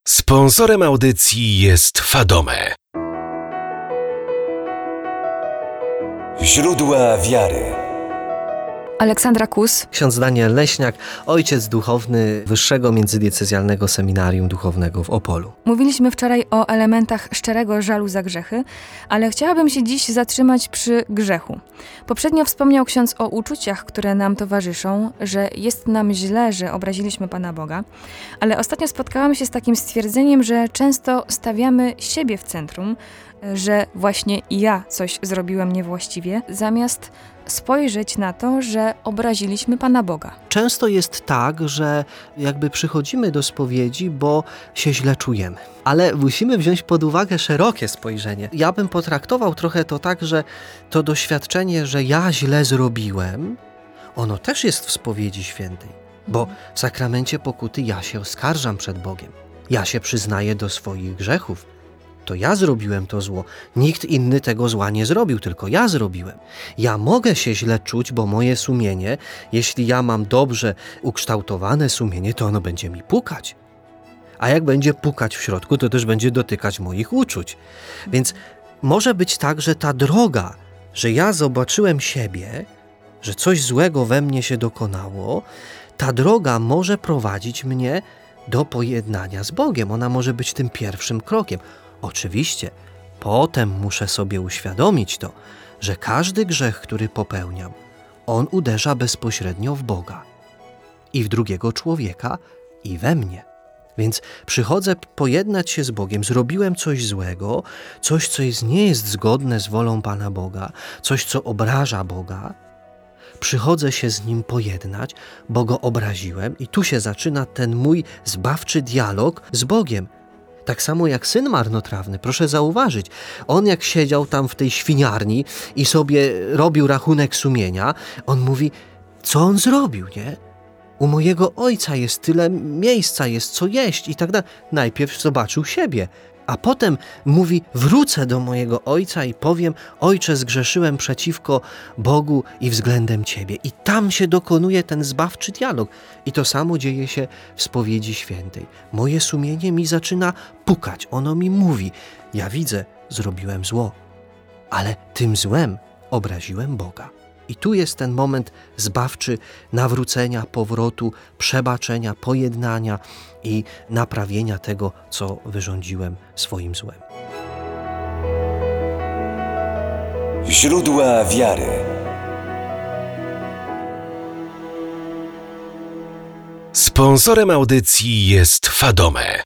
Sponsorem audycji jest Fadome. Źródła wiary. Aleksandra Kus, Ksiądz Daniel Leśniak, ojciec duchowny Wyższego Międzydiecezjalnego Seminarium Duchownego w Opolu. mówiliśmy wczoraj o elementach szczerego żalu za grzechy, ale chciałabym się dziś zatrzymać przy grzechu. Poprzednio wspomniał ksiądz o uczuciach, które nam towarzyszą, że jest nam źle, że obraziliśmy Pana Boga, ale ostatnio spotkałam się z takim stwierdzeniem, że często stawiamy siebie w centrum, że właśnie ja coś zrobiłem niewłaściwie, zamiast spojrzeć na to, że obraziliśmy Pana Boga. Często jest tak, że jakby przychodzimy do spowiedzi, bo się źle czujemy. Ale musimy wziąć pod uwagę szerokie spojrzenie. Ja bym potraktował trochę to tak, że to doświadczenie, że ja źle zrobiłem, ono też jest w spowiedzi świętej. Bo w sakramencie pokuty ja się oskarżam przed Bogiem. Ja się przyznaję do swoich grzechów. To ja zrobiłem to zło. Nikt inny tego zła nie zrobił, tylko ja zrobiłem. Ja mogę się źle czuć, bo moje sumienie, jeśli ja mam dobrze ukształtowane sumienie, to ono będzie mi pukać. A jak będzie pukać w środku, to też będzie dotykać moich uczuć. Więc może być tak, że ta droga, że ja zobaczyłem siebie, że coś złego we mnie się dokonało, ta droga może prowadzić mnie do pojednania z Bogiem. Ona może być tym pierwszym krokiem. Oczywiście, potem muszę sobie uświadomić to, że każdy grzech, który popełniam, on uderza bezpośrednio w Boga i w drugiego człowieka i we mnie. Więc przychodzę pojednać się z Bogiem, zrobiłem coś złego, coś, co nie jest zgodne z wolą Pana Boga, coś, co obraża Boga. Przychodzę się z Nim pojednać, bo Go obraziłem i tu się zaczyna ten mój zbawczy dialog z Bogiem. Tak samo jak syn marnotrawny, proszę zauważyć, on jak siedział tam w tej świniarni i sobie robił rachunek sumienia, on mówi, co on zrobił, nie? U mojego ojca jest tyle miejsca, jest co jeść i tak dalej. Najpierw zobaczył siebie, a potem mówi, wrócę do mojego ojca i powiem, ojcze, zgrzeszyłem przeciwko Bogu i względem Ciebie. I tam się dokonuje ten zbawczy dialog. I to samo dzieje się w spowiedzi świętej. Moje sumienie mi zaczyna pukać, ono mi mówi, ja widzę, zrobiłem zło, ale tym złem obraziłem Boga. I tu jest ten moment zbawczy nawrócenia, powrotu, przebaczenia, pojednania i naprawienia tego, co wyrządziłem swoim złem. Źródła wiary. Sponsorem audycji jest Fadome.